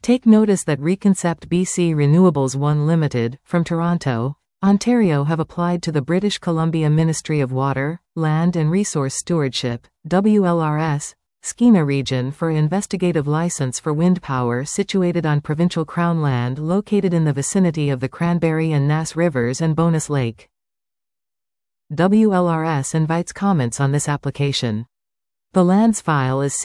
Take notice that Reconcept BC Renewables 1 Limited, from Toronto, Ontario have applied to the British Columbia Ministry of Water, Land and Resource Stewardship, WLRS, Skeena Region for an investigative license for wind power situated on provincial Crown land located in the vicinity of the Cranberry and Nass Rivers and Bonus Lake. WLRS invites comments on this application. The lands file is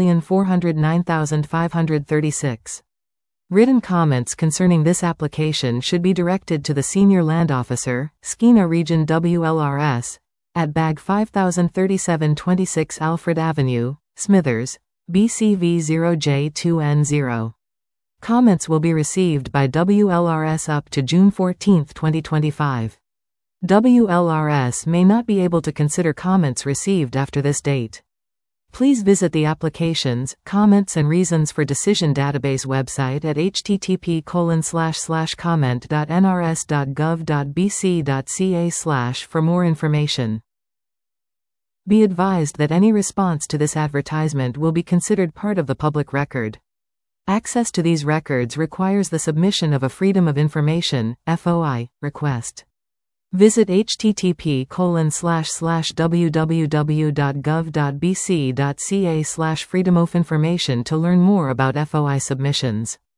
6,409,536. Written comments concerning this application should be directed to the Senior Land Officer, Skeena Region WLRS, at Bag 5037 26 Alfred Avenue, Smithers, BCV 0J2N0. Comments will be received by WLRS up to June 14, 2025. WLRS may not be able to consider comments received after this date. Please visit the Applications, Comments and Reasons for Decision database website at http://comment.nrs.gov.bc.ca/ for more information. Be advised that any response to this advertisement will be considered part of the public record. Access to these records requires the submission of a Freedom of Information (FOI) request. Visit http://www.gov.bc.ca/freedomofinformation to learn more about FOI submissions.